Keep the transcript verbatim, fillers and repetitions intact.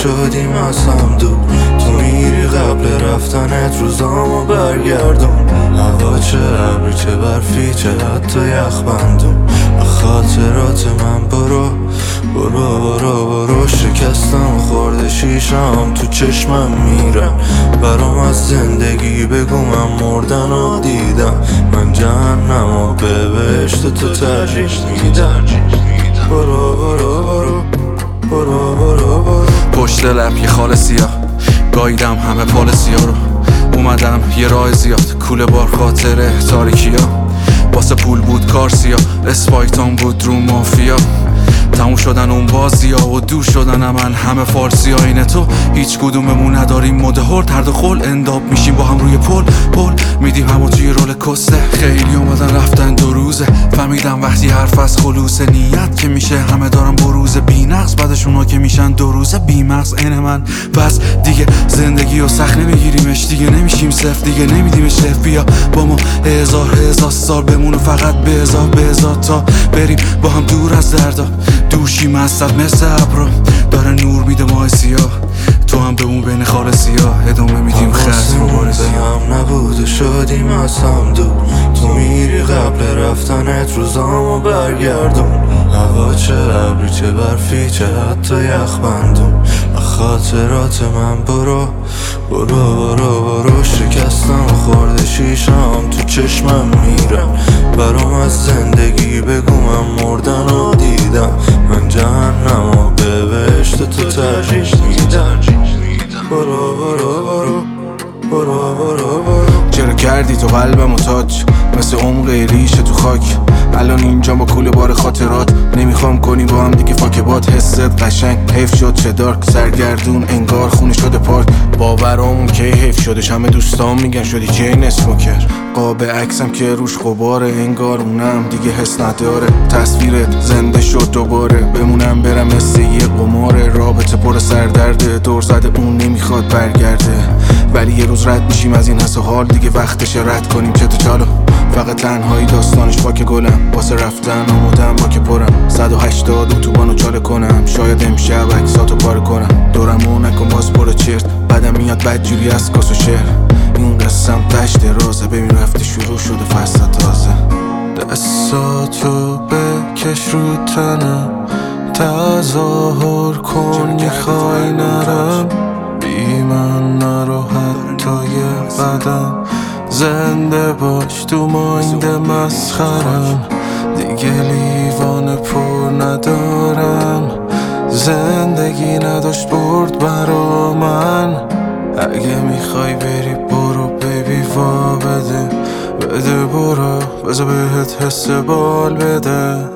شدیم از هم دور. تو میری قبل رفتنت روزامو برگردون. هوا چه ابری چه برفی چه حتی یخ بندون. خاطرات من برو برو برو برو. شکستم خورده شیشم تو چشمم میرم. برام از زندگی بگو من مردن رو دیدم. من جهنم و به بهشت تو ترجیح میدم. برو برو برو برو برو برو. پشت لب یه خال سیاه گاییدم همه پال سیاه رو. اومدم یه راه زیاد کوله بار خاطره تاریکیا. واسه پول بود کار سیاه اسپایتان بود رو مافیا. تموم شدن اون بازی ها و دور شدن من همه فارسی ها. اینه تو هیچ کدوممون نداریم مدهور. ترد خل انداب میشیم با هم روی پل پل میدیم همو توی رول کسته. خیلی اومدن رفتن دو روزه. فهمیدم وقتی حرف از خلوص نیت که میشه همه دارم بروز بی نقص. بعدش اونا که میشن دو روزه بی مغز عین من. پس دیگه زندگی و سخت نمیگیریمش. دیگه نمیشیم صفر دیگه نمیدیمش رف. بیا با ما هزار هزار سال بمونه فقط به هزار به هزار تا بریم با هم دور از دردا. دوشیم از صد مثل ابرا داره نور میده ماه سیاه. تو هم بمون بین خال سیاه ادامه میدیم خط مبارزه. هم نبود و شدیم از هم دور. تو میری قبل رفتنت روزامو برگردون. هوا چه ابری چه برفی چه حتی یخ بندون. خاطرات من برو برو برو برو. شکستم خورده شیشم تو چشمم میرم. برام از زندگی بگو من مردن رو دیدم. من جهنم و به بهشت تو ترجیح میدم. برو برو برو برو برو برو. چرا کردی تو قلبمو تاج مثل عمق ریشه تو خاک. الان اینجا با کوله بار خاطرات نمیخوام کنی با هم دیگه فاک باد. حست قشنگ حیف شد چه دارک سرگردون انگار خونه شده پارک. باورامون که حیف شدش همه دوستان میگن شدی چین اسموکر. قاب عکسم که روش غباره انگار اونم دیگه حس نداره. تصویرت زنده شد دوباره بمونم برم مثل یه قماره. رابطه پر سردرده دور زده اون نمیخواد برگرده. ولی یه روز رد میشیم از این حس و حال دیگه وقتشه رد کنیم چه تو چالو. فقط تنهایی داستانش با که گلم. واسه رفتن آمودم با که پرم. صد و هشتاد اتوبانو چاله کنم. شاید امشب عکساتو پاره کنم. دورمو نکن باز برو چرت. بعدم میاد بدجوری از کاس و شعر. این قسم تشت رازه ببین رفته شروع شده فصل تازه. دستاتو بکش رو تنم. تظاهر کن میخوای نرم. بی من نرو حتی یه قدم. زنده باش تو مایند مسخرم. دیگه لیوان پر ندارم. زندگی نداشت برد برا من. اگه میخوای بری برو بیبی وا بده. بده برو بذار بهت حس بال بده.